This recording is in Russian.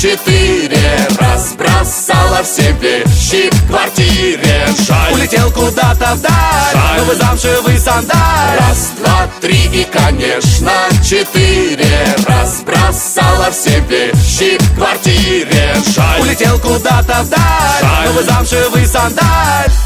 4 разбросала все вещи в квартире. Жаль, улетел куда-то вдаль, жаль, новый замшевый сандаль. 1, 2, 3 и, конечно, 4 разбросала все вещи в квартире. Жаль, улетел куда-то вдаль, жаль, новый замшевый сандаль.